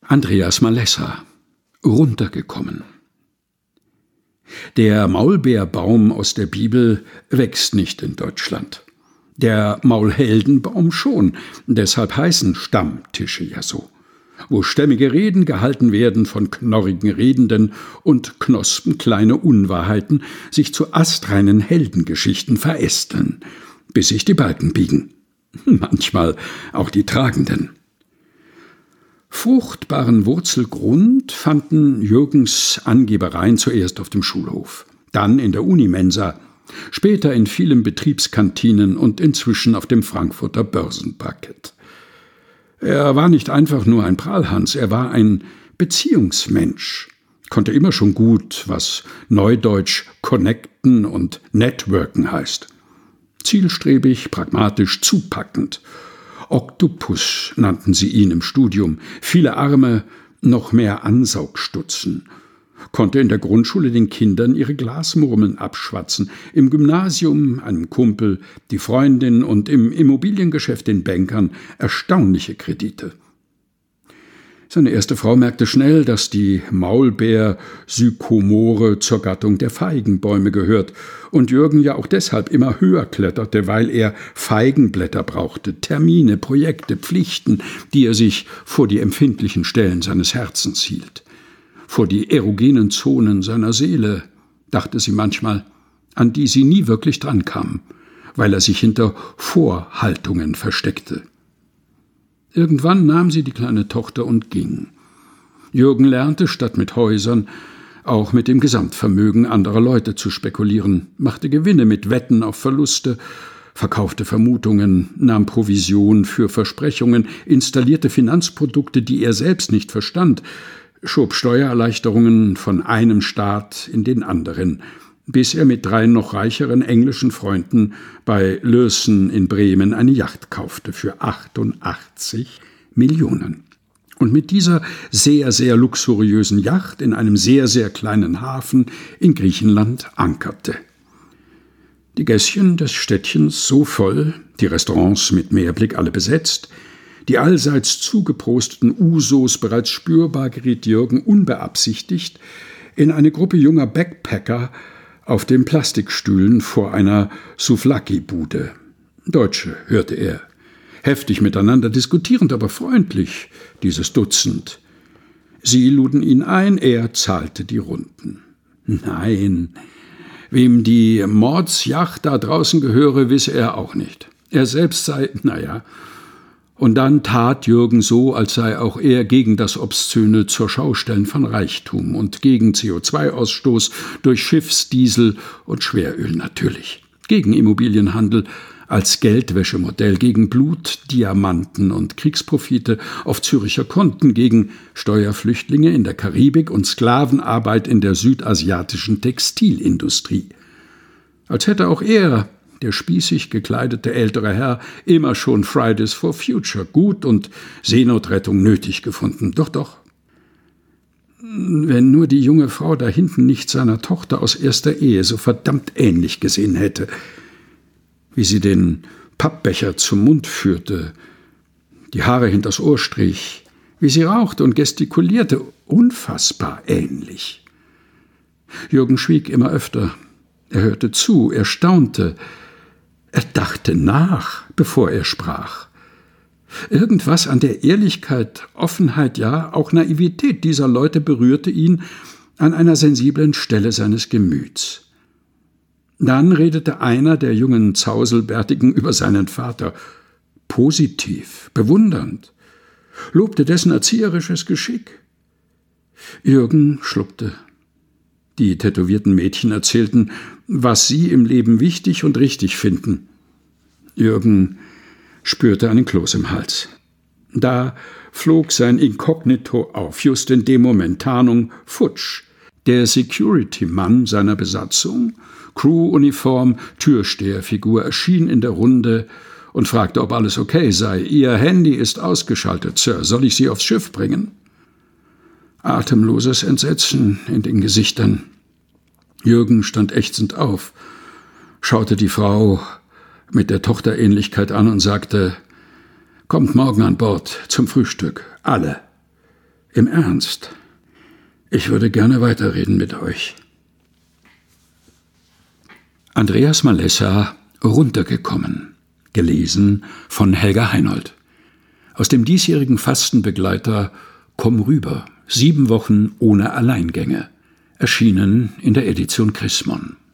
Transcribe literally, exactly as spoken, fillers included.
Andreas Malessa, runtergekommen. Der Maulbeerbaum aus der Bibel wächst nicht in Deutschland. Der Maulheldenbaum schon, deshalb heißen Stammtische ja so. Wo stämmige Reden gehalten werden von knorrigen Redenden und Knospen kleine Unwahrheiten sich zu astreinen Heldengeschichten verästeln, bis sich die Balken biegen. Manchmal auch die Tragenden. Fruchtbaren Wurzelgrund fanden Jürgens Angebereien zuerst auf dem Schulhof, dann in der Unimensa, später in vielen Betriebskantinen und inzwischen auf dem Frankfurter Börsenparkett. Er war nicht einfach nur ein Prahlhans, er war ein Beziehungsmensch, konnte immer schon gut, was neudeutsch connecten und networken heißt. Zielstrebig, pragmatisch, zupackend. Oktopus nannten sie ihn im Studium, viele Arme, noch mehr Ansaugstutzen. Konnte in der Grundschule den Kindern ihre Glasmurmeln abschwatzen, im Gymnasium einem Kumpel, die Freundin und im Immobiliengeschäft den Bankern erstaunliche Kredite. Seine erste Frau merkte schnell, dass die Maulbeer-Sykomore zur Gattung der Feigenbäume gehört und Jürgen ja auch deshalb immer höher kletterte, weil er Feigenblätter brauchte, Termine, Projekte, Pflichten, die er sich vor die empfindlichen Stellen seines Herzens hielt. Vor die erogenen Zonen seiner Seele, dachte sie manchmal, an die sie nie wirklich drankam, weil er sich hinter Vorhaltungen versteckte. Irgendwann nahm sie die kleine Tochter und ging. Jürgen lernte, statt mit Häusern, auch mit dem Gesamtvermögen anderer Leute zu spekulieren, machte Gewinne mit Wetten auf Verluste, verkaufte Vermutungen, nahm Provision für Versprechungen, installierte Finanzprodukte, die er selbst nicht verstand, schob Steuererleichterungen von einem Staat in den anderen, bis er mit drei noch reicheren englischen Freunden bei Lürssen in Bremen eine Yacht kaufte für achtundachtzig Millionen. Und mit dieser sehr, sehr luxuriösen Yacht in einem sehr, sehr kleinen Hafen in Griechenland ankerte. Die Gässchen des Städtchens so voll, die Restaurants mit Meerblick alle besetzt, die allseits zugeprosteten Usos bereits spürbar, geriet Jürgen unbeabsichtigt in eine Gruppe junger Backpacker auf den Plastikstühlen vor einer Souvlaki-Bude. Deutsche, hörte er. Heftig miteinander diskutierend, aber freundlich, dieses Dutzend. Sie luden ihn ein, er zahlte die Runden. Nein, wem die Mordsjacht da draußen gehöre, wisse er auch nicht. Er selbst sei, naja. Und dann tat Jürgen so, als sei auch er gegen das obszöne Zurschaustellen von Reichtum und gegen C O zwei Ausstoß durch Schiffsdiesel und Schweröl natürlich. Gegen Immobilienhandel als Geldwäschemodell, gegen Blut, Diamanten und Kriegsprofite auf Züricher Konten, gegen Steuerflüchtlinge in der Karibik und Sklavenarbeit in der südasiatischen Textilindustrie. Als hätte auch er, der spießig gekleidete ältere Herr, immer schon Fridays for Future gut und Seenotrettung nötig gefunden. Doch, doch. Wenn nur die junge Frau da hinten nicht seiner Tochter aus erster Ehe so verdammt ähnlich gesehen hätte, wie sie den Pappbecher zum Mund führte, die Haare hinters Ohr strich, wie sie rauchte und gestikulierte, unfassbar ähnlich. Jürgen schwieg immer öfter. Er hörte zu, er staunte. Er dachte nach, bevor er sprach. Irgendwas an der Ehrlichkeit, Offenheit, ja, auch Naivität dieser Leute berührte ihn an einer sensiblen Stelle seines Gemüts. Dann redete einer der jungen Zauselbärtigen über seinen Vater, positiv, bewundernd, lobte dessen erzieherisches Geschick. Jürgen schluckte. Die tätowierten Mädchen erzählten, was sie im Leben wichtig und richtig finden. Jürgen spürte einen Kloß im Hals. Da flog sein Inkognito auf, just in dem Moment, Tarnung futsch. Der Security-Mann seiner Besatzung, Crew-Uniform, Türsteherfigur, erschien in der Runde und fragte, ob alles okay sei. »Ihr Handy ist ausgeschaltet, Sir. Soll ich Sie aufs Schiff bringen?« Atemloses Entsetzen in den Gesichtern. Jürgen stand ächzend auf, schaute die Frau mit der Tochterähnlichkeit an und sagte, »Kommt morgen an Bord zum Frühstück, alle.« Im Ernst. Ich würde gerne weiterreden mit euch. Andreas Malessa, Runtergekommen. Gelesen von Helga Heinold. Aus dem diesjährigen Fastenbegleiter Komm rüber. Sieben Wochen ohne Alleingänge. Erschienen in der Edition Chrismon.